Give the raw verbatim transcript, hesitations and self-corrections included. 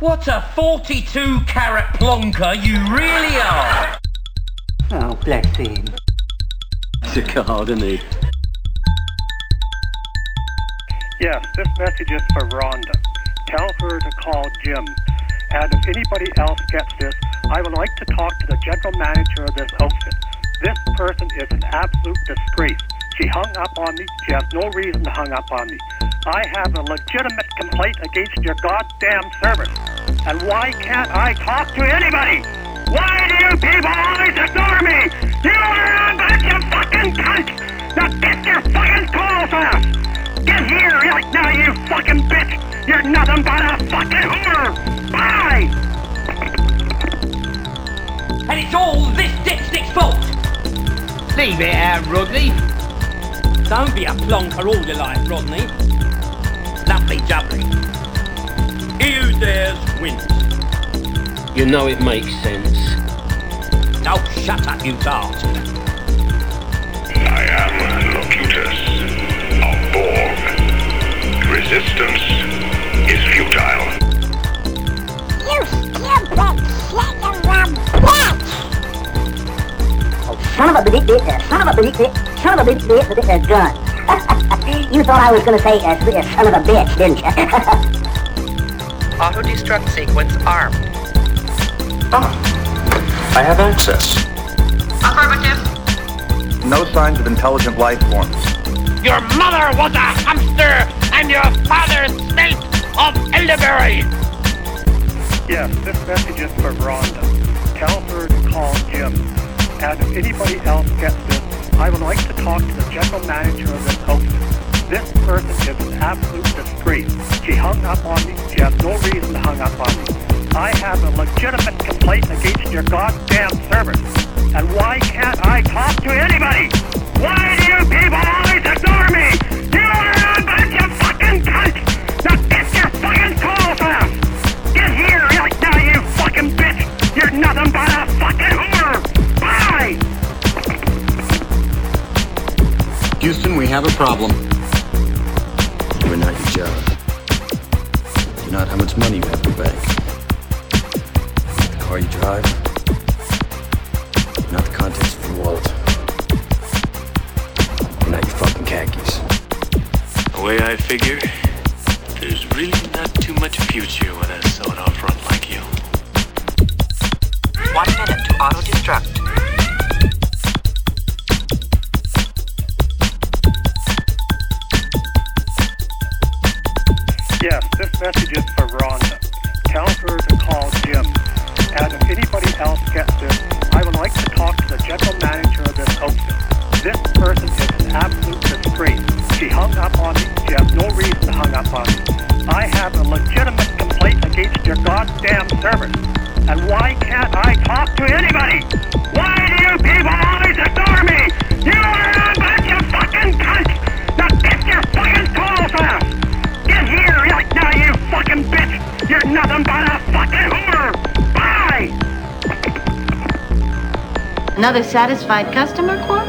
What a forty-two carat plonker you really are! Oh, bless him. It's a card, isn't he? Yes, this message is for Rhonda. Tell her to call Jim. And if anybody else gets this, I would like to talk to the general manager of this outfit. This person is an absolute disgrace. She hung up on me. She has no reason to hang up on me. I have a legitimate complaint against your goddamn service. And why can't I talk to anybody? Why do you people always ignore me? You are a bunch of fucking cunts! Now get your fucking calls off! Get here right now, you fucking bitch! You're nothing but a fucking whore! Bye! And it's all this dipstick's fault! Leave it out, Rodney. Don't be a plonker all your life, Rodney. Lovely jubbly. He who dares wins. You know it makes sense. Oh, shut up, you dart. I am Locutus of Borg. Resistance is futile. You stupid son of a bitch! Oh, son of a bitch, bitch, son of a bitch, bitch, son of a bitch, bitch, with this gun. You thought I was going to say uh, son of a bitch, didn't you? Auto-destruct sequence armed. Ah, I have access. Affirmative. No signs of intelligent life forms. Your mother was a hamster, and your father smelt of elderberry. Yes, this message is for Rhonda. Tell her to call Jim. And if anybody else gets this, I would like to talk to the general manager of this outfit. This person is an absolute disgrace. She hung up on me. She has no reason to hang up on me. I have a legitimate complaint against your goddamn service. And why can't I talk to anybody? Why do you people always ignore me? You are a bunch of fucking cunts! Now get your fucking calls off! Get here right now, you fucking bitch! You're nothing but a fucking whore! Bye! Houston, we have a problem. We're not your job. You're not how much money you have in the bank. The car you drive. Not the contents of your wallet. You're not your fucking khakis. The way I figure, there's really not too much future with a sawed-off front like you. One minute to auto-destruct. Yes, this message is for Rhonda. Tell her to call Jim. And if anybody else gets this, I would like to talk to the general manager of this outfit. This person is an absolute disgrace. She hung up on me. She has no reason to hang up on me. I have a legitimate complaint against your goddamn service. And why can't I talk to anybody? Why do you people always ignore me? You are a bunch of fucking cunts! Now get your fucking calls off! Get here right now, you fucking bitch! You're nothing but a fucking whore! Bye! Another satisfied customer, Quark?